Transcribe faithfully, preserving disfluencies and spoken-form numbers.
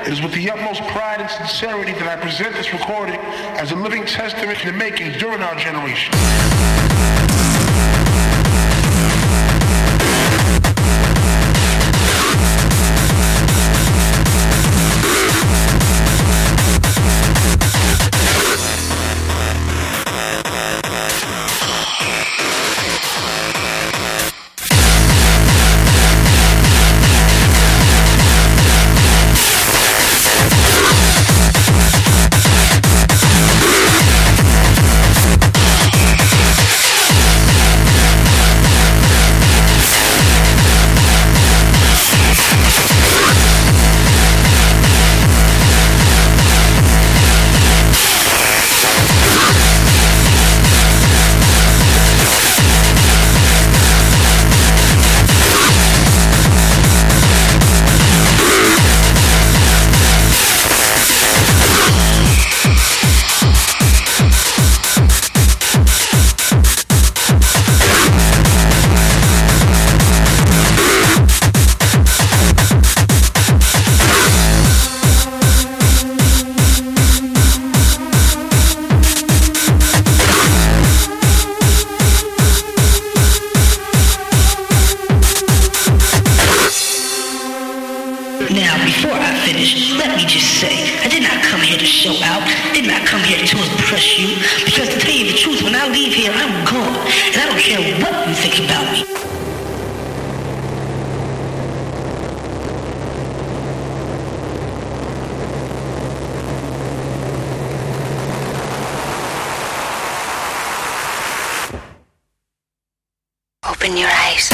It is with the utmost pride and sincerity that I present this recording as a living testament to the making during our generation. Now, before I finish, let me just say, I did not come here to show out, did not come here to impress you, because to tell you the truth, when I leave here, I'm gone, and I don't care what you think about me. Open your eyes.